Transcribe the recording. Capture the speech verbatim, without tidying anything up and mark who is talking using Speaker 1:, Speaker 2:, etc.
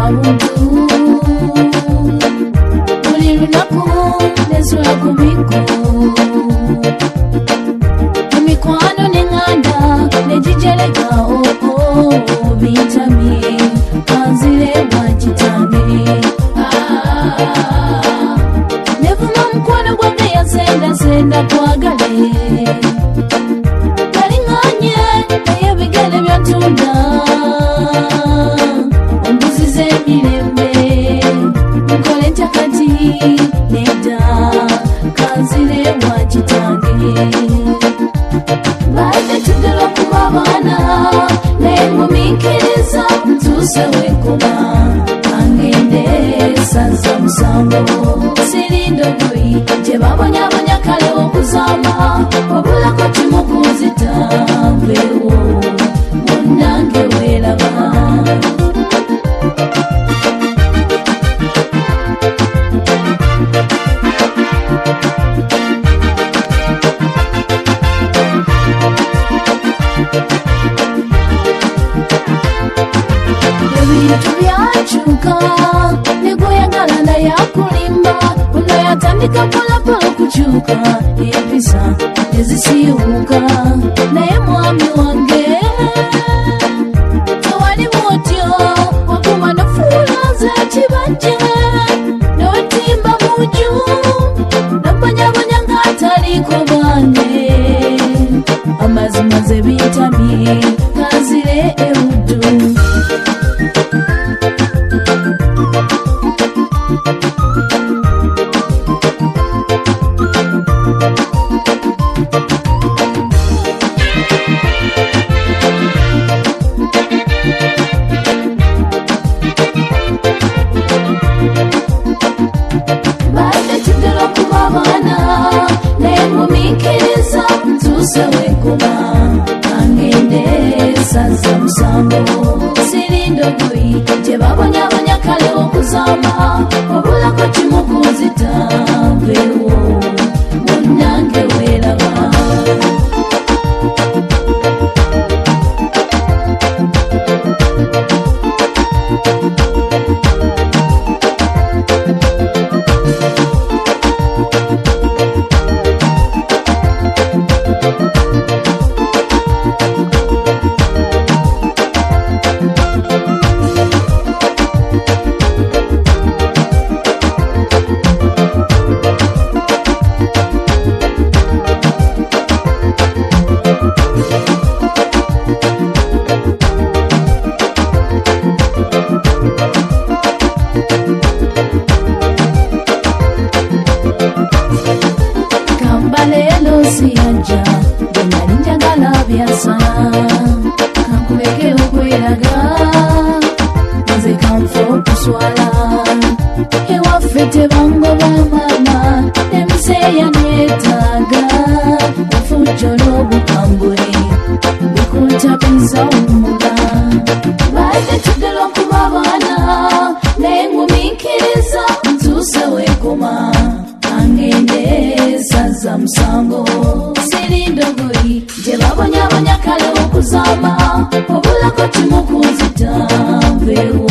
Speaker 1: muntu buli lunaku nesula ku miku emikwano neŋŋanda negijereka oko bintamye kanzire bwa kitange nevuma mukwano gwange yasendasenda twagale kaliŋŋanye naye bigere byatunda ombuziza emirembe nkole ntya kati nedda kanzire bwa kitange baze tudala kuba baana naye ngumiikiriza ntuuse wenkoma angende saza musango sirindogoyi gye babonyabonya kale okuzamba wabulako kimu kunzita nveewo munnange weeraba ebintu byakyuka negoyagala naye akulimba ono yatandika polapola okukyuka empisa ezisiiwuuka naye mwami wange tewalimu otyo waguma nofuulaze kibajje notimba muju nobonyabonya ng'ataliiko bange amazimaze bintamye kanzire ewuddu ntuuse wenkoma angende saza musango sirindogoyi gye babonyabonya kale okuzamba wabulako kimu kunzita nveewo munnange weeraba lelo siyanja bwenali njagala byasana kankubeke okweraga nze kanfa okuswala ewaffe tebangoba mama emiseeya neetaaga ofujjo n'obukambwe bikuntabiza omula baze tudala okuba baana naye ngumiikiriza ntuuse wenkoma angende saza musango sirindogoyi gye babonyabonya kale okuzamba wabulako kimu kunzita nveewo